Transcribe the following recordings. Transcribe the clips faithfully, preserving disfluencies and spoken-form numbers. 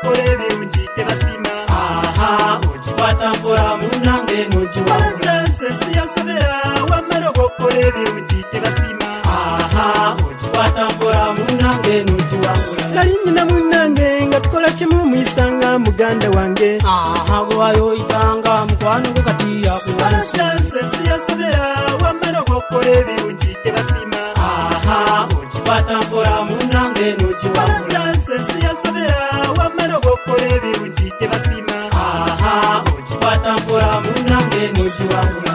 gokole birungi tebasima aha ochikwata mpora munange nochiwabula sensi yasobera wamala gokole birungi tebasima aha ochikwata mpora munange nochiwabula nali nyina munange nga tukola kimu muyisanga muganda wange aha gwayo itanga mukwano gukati yakuwansi sensi yasobera wamala gokole birungi tebasima aha ochikwata mpora munange nochiwabula sensi yasobera wamala gokole birungi tebasima aha ochikwata mpora munange nochiwabula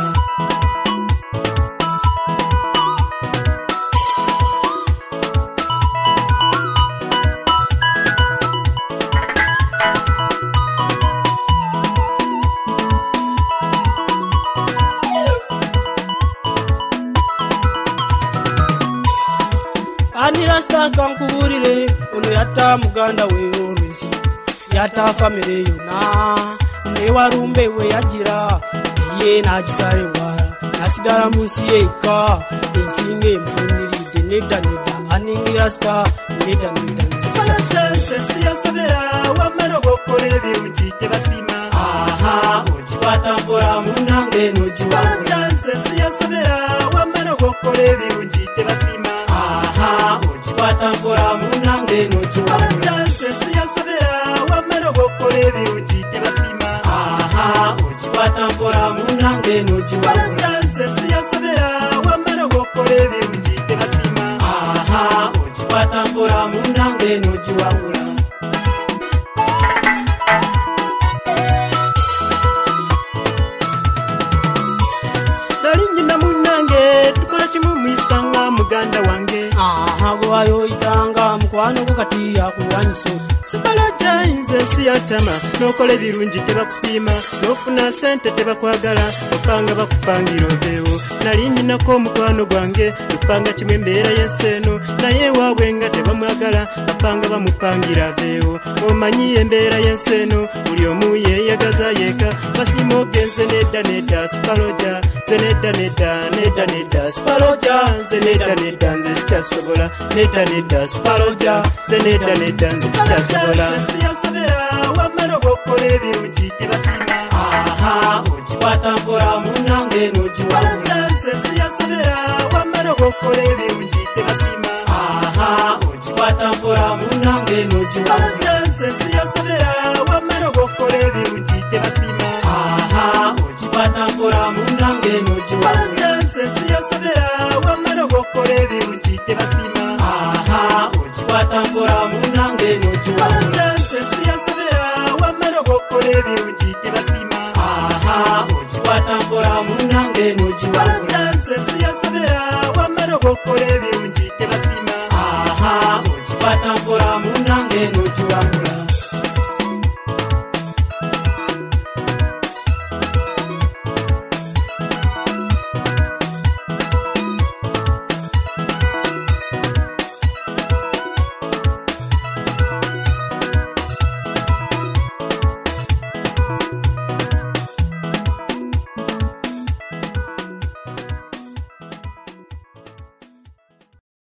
ani rasta kankuburire ono yata muganda we olwesi yata family yona ne warumbe we yagira ye nagisare wara nasigara munsi yeka ensinge mfuniride neda neda ani rasta neda neda sensi yasobera wamala gokole birungi tebasima aha ochikwata mpora munange nochiwabula sensi yasobera wamala gokole birungi tebasima aha ochikwata mpora munange nochiwabula sensi yasobera wamala gokole birungi tebasima aha ochikwata mpora munange nochiwabula sensi yasobera wamala gokole birungi tebasima aha ochikwata mpora munange nochiwabula nali nyina munange tukola kimu muyisanga muganda wange aha gwayo itanga mukwano gukati yakuwansi Supaloja inze siyatama nokola birungi tebakusiima nofuna sente tebakwagala opanga bakupangira obeewo nali nyinako omukwano gwange tupanga kimwe embeera y'enseeno naye waabwe nga tebamwagala apanga bamupangira abeewo omanyi embeera y'enseeno buli omu yeeyagaza yeeka basiima ogenze nedda nedda Supaloja nze nedda nedda nedda nedda Supaloja nze nedda nedda nze sikyasobola nedda nedda Supaloja nze nedda nedda nze sikyasobola sensi yasobera wamala gokole birungi tebasima aha ochikwata mpora munange nochiwabula sensi yasobera wamala gokole birungi tebasima aha ochikwata mpora munange nochiwabula sensi yasobera wamala gokole birungi tebasima aha ochikwata mpora munange nochiwabula sensi yasobera wamala gokole birungi tebasima aha ochikwata mpora munange nochiwabula sensi yasobera wamala gokole birungi tebasima aha ochikwata mpora munange nochiwabula sensi yasobera wamala gokole birungi tebasima aha ochikwata mpora munange